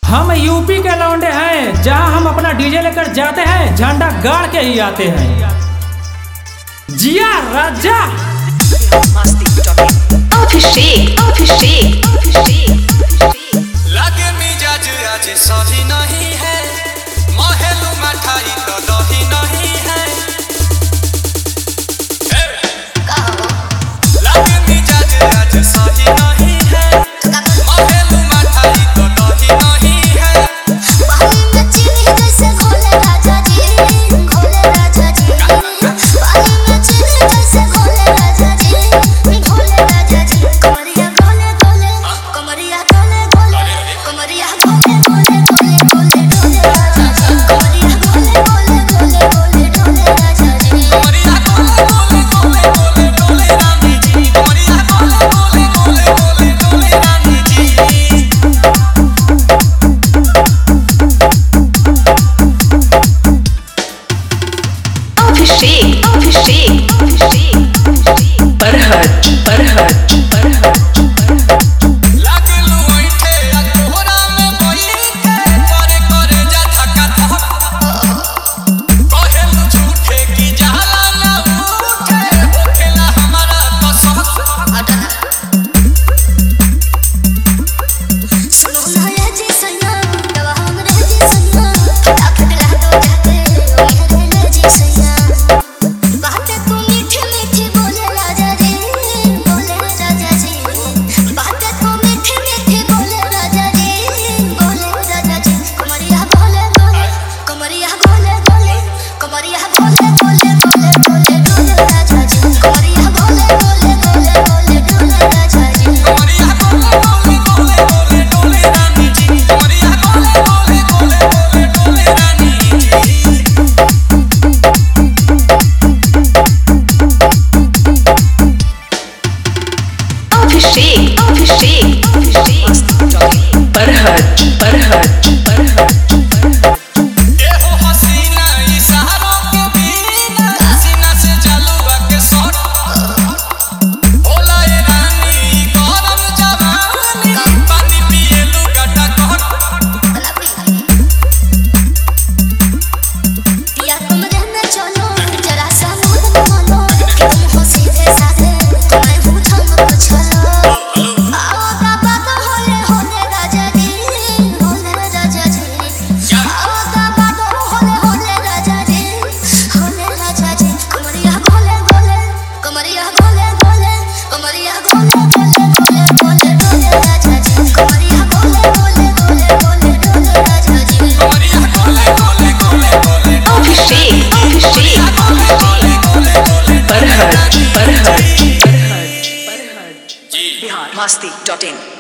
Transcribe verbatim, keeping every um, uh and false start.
हम यूपी के लौंडे हैं, जहां हम अपना डीजे लेकर जाते हैं, झंडा गाड़ के ही आते हैं। जिया राजा अभिषेक अभिषेक अभिषेक लागे मिजाज आज सही नहीं है, महलू मठाई तो दही नहीं है। लागे मिजाज आज सही नहीं है, महलू मठाई तो दही नहीं है। पानी में चीनी जैसे घोले राजा जी, घोले राजा जी। पानी में चीनी जैसे घोले राजा जी, घोले राजा जी। कमरिया घोले घोले, कमरिया घोले घोले, कमरिया घोले घोले घोले घोले घोले राजा जी। कमरिया घोले घोले घोले घोले घोले राजा जी। कमरिया गोले गोले गोले गोले गोले रानी जी, कमरिया गोले गोले गोले गोले गोले रानी जी। अभिषेक अभिषेक अभिषेक बरहट बरहट बरहट लागलू ऐठे आ तोहरा में बैठे, करे करे जा धक्का धक। कहेलू झूठे की जाला ना उठे, होखेला हमारा तो शौक। सुनो ना ये जी सैया, दवा हमरे जी सैया। फटाफट ला दो जाके, ओ मेरे जी सैया। बातें तू मीठी मीठी बोले राजा जी, बोले राजा जी। बातें तू मीठी मीठी बोले राजा जी, बोले राजा जी। कमरिया बोले बोले, कमरिया बोले बोले, कमरिया बोले बोले बोले बोले बोले राजा जी। कमरिया बोले बोले बोले बोले बोले राजा जी। कमरिया गोले गोले गोले गोले गोले रानी जी, कमरिया गोले गोले गोले गोले गोले रानी जी। अभिषेक अभिषेक अभिषेक बरहट बरहट बरहट ये हो हसीना इशारों के बिना, सीना से जलवा के शॉट। होला ये रानी गरम जवानी, पानी पिए लू गटा कट। पिया कमरे में चलो, जरा सा मूड बनो, कि तुम हो सीधे साधे, मैं हूँ ठमक छलो। आओ बाबा तो होले होले राजा जी, होले राजा जी। आओ बाबा तो होले होले राजा जी, होले राजा जी। कमरिया गोले गोले, कमरिया गोले गोले, कमरिया गोले गोले गोले गोले गोले राजा जी। कमरिया गोले गोले गोले गोले गोले राजा जी। कमरिया गोले गोले गोले गोले अभिषेक अभिषेक गोले गोले गोले गोले बरहट बरहट बरहट बरहट जी। बिहार मस्ती डॉट इन